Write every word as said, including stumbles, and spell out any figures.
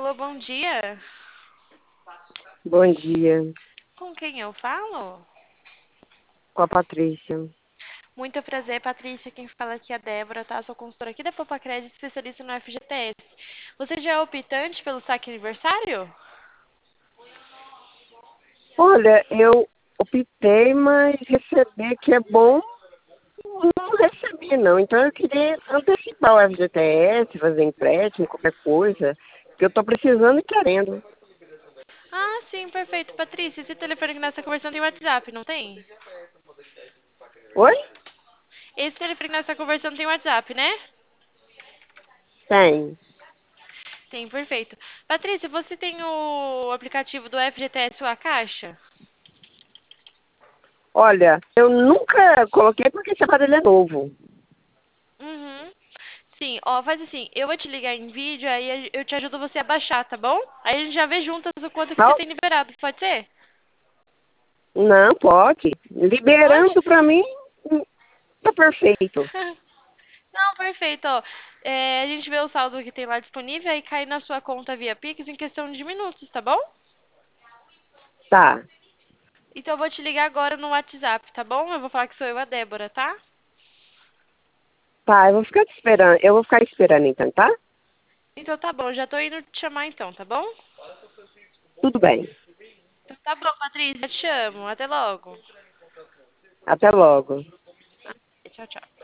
Alô, bom dia. Bom dia, Com quem eu falo? com a Patrícia. Muito prazer, Patrícia. Quem fala aqui é a Débora, tá? Sou consultora aqui da Poupa Crédito, especialista no F G T S. Você já é optante pelo saque aniversário? Olha, eu optei, mas receber que é bom, não recebi não. Então eu queria antecipar o F G T S, fazer empréstimo, qualquer coisa, que eu estou precisando e querendo. Ah, sim, perfeito. Patrícia, esse telefone que nós estamos conversando tem WhatsApp, não tem? Oi? Esse telefone que nós estamos conversando tem WhatsApp, né? Tem. Tem, perfeito. Patrícia, você tem o aplicativo do F G T S Sua Caixa? Olha, eu nunca coloquei porque esse aparelho é novo. Uhum. Sim, ó, faz assim, eu vou te ligar em vídeo, aí eu te ajudo você a baixar, tá bom? Aí a gente já vê juntas o quanto que você Não, tem liberado, pode ser? não pode. Pode? Liberando para mim, tá perfeito. Não, perfeito, ó. É, a gente vê o saldo que tem lá disponível, aí cai na sua conta via Pix em questão de minutos, tá bom? Tá, Então eu vou te ligar agora no WhatsApp, tá bom? Eu vou falar que sou eu, a Débora, tá? tá, eu vou ficar te esperando. Eu vou ficar esperando então, tá? Então tá bom, já tô indo te chamar então, tá bom? Tudo bem. Então tá bom, Patrícia, te amo. Até logo. Até logo. Tchau, tchau.